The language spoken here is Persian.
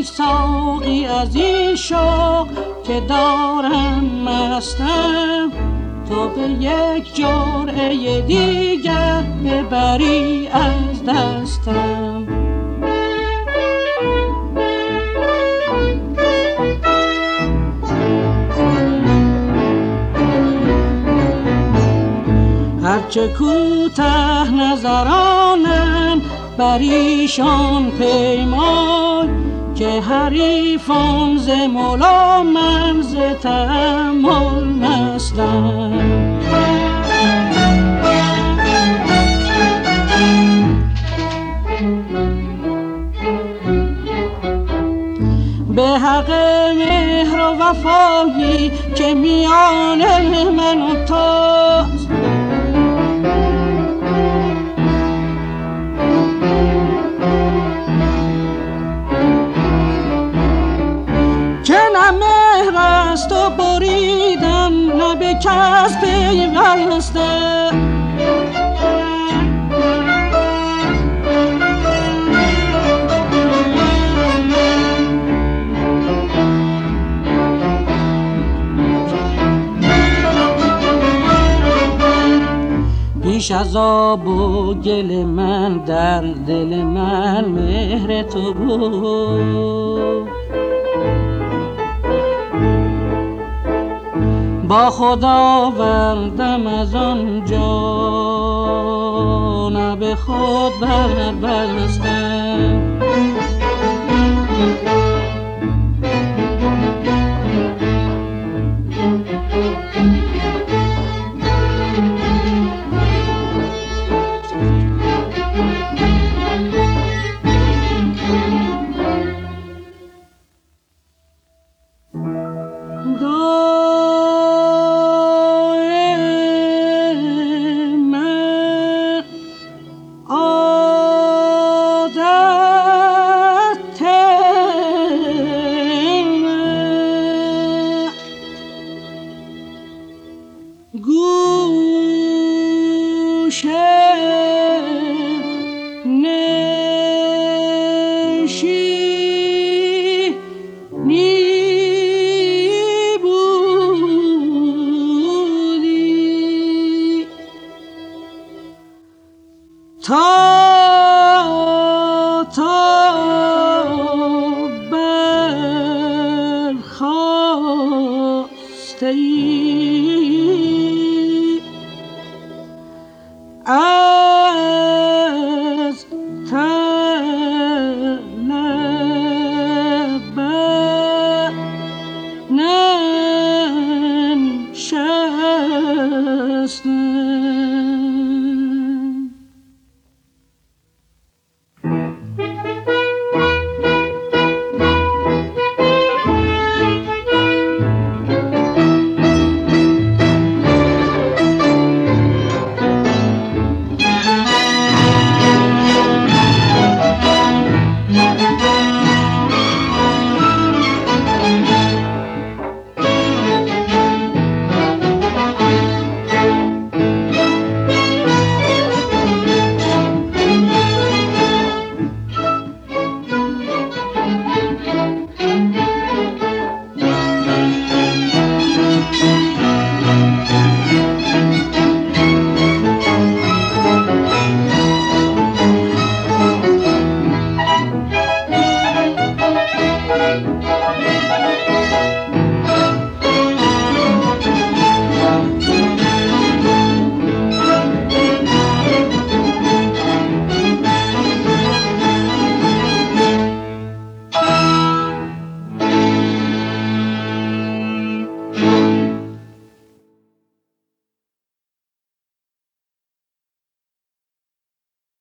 ساقی از این شوق که دارم مستم، تو به یک جرعه دیگر ببری از دستم. هرچه کوته نظرانم بر ایشان پیمای، که حریفان ز مولا من ز تأمل مستم. به حق مهر و وفایی که میان من و توست، که نه مهر است و بریدم نه به کس پیوسته. بیش از آب و گل من در دل من مهر تو بود، با خدا وردم از آنجا نه به خود بربستم. برخاسته ای